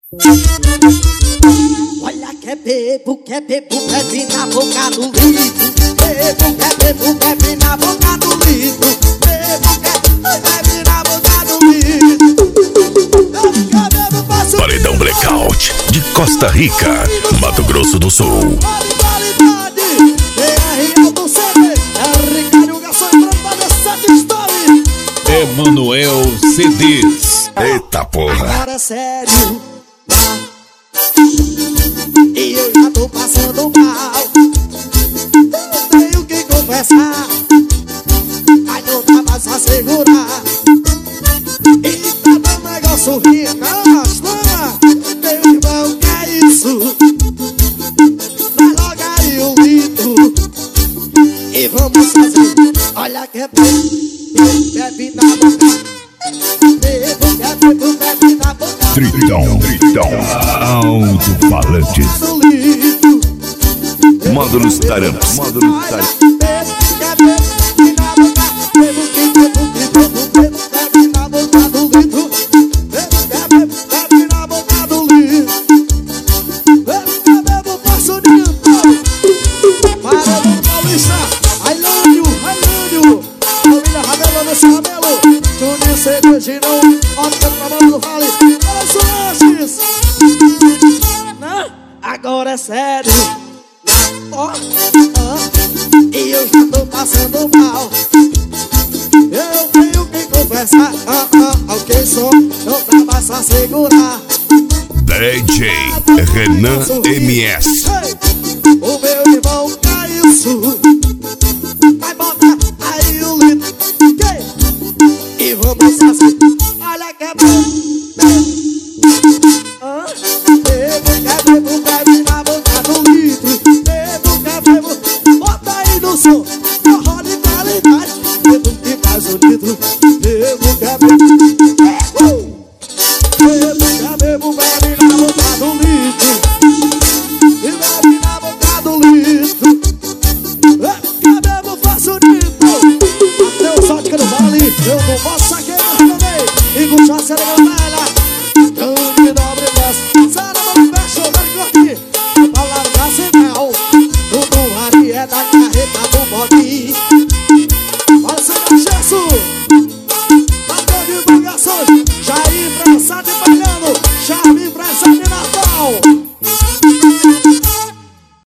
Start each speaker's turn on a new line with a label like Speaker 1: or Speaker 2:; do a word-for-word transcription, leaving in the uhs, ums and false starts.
Speaker 1: Olha que é bebo, que é bebo, bebe na boca do litro. Bebo, que é bebo, bebe na boca do litro. Bebo, que é bebe na boca do litro.
Speaker 2: Paredão Blackout de Costa Rica, Mato Grosso do Sul.
Speaker 3: Emanuel C Ds.
Speaker 2: Eita porra.
Speaker 1: Agora é sério, e eu já tô passando mal. Eu tenho que confessar, mas não dá mais pra segurar. E cada negócio rica, lama. Meu irmão, que é isso? Vai logo aí o litro e vamos fazer. Olha que é bom, bebe na boca. Bebo, bebo, bebe na boca.
Speaker 2: Tritão, Tritão, alto-falantes. Módulos Taramps. Módulos Taramps.
Speaker 1: Agora é sério, ó, ó, e eu já tô passando mal. Eu tenho que confessar, ah, ah, ok, só não dá mais pra segurar.
Speaker 2: D J Renan M S.
Speaker 1: Hey, o meu irmão quer isso. Vai botar aí o litro, okay? E vamos fazer. Olha que é bom, ah, bebo, quer bebo, bebe na boca do litro. Bebo, quer bebo, bota aí no som. Forró de qualidade, bebo que faz o litro. Bebo, quer bebo, uh! Bebo, quer bebo, bebe na boca do litro. E bebe na boca do litro. Bebo, quer bebo, faz o litro. Até o Sótica do Vale, eu não posso saquear também. E com chance de galera, tão de dobre voz. Sara, mano, fecha o olho aqui. Pra largar sinal, tudo ali é da carreta do bode. Olha o seu gesso, bateu divulgações. Jair, empresário de Baiano, Charme, empresário de Natal.